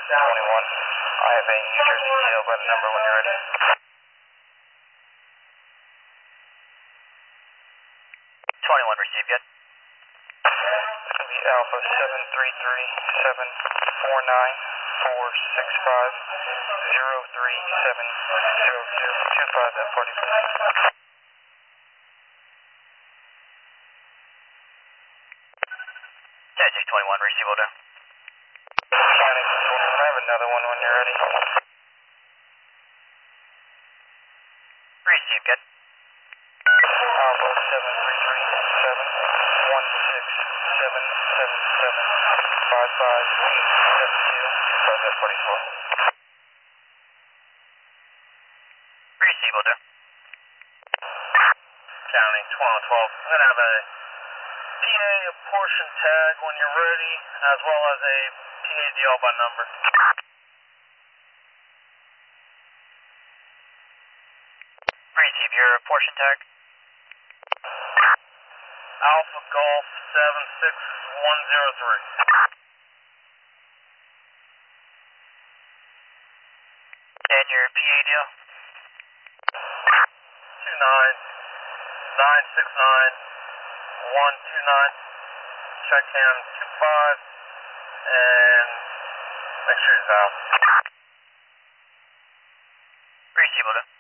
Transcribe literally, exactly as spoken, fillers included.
twenty-one. I have a New Jersey tail by the number when you're ready. twenty-one, receive yet? It's going to be Alpha seven three three seven four nine four six five zero three seven zero two two five at forty please. Tennessee twenty-one, receive order. Shining twenty-one, I have another one when you're ready. Receive good. Alpha seven three three seven one six seven seven seven five five eight seven two two five at forty-four. Receive order. County twelve twelve. I'm going to have a P A portion tag when you're ready, as well as a P A D L by number. Receive your portion tag. Alpha Golf seven six one zero three. And your P A deal? two nine nine six nine one two nine. Check him two five and make sure he's out. Receive order.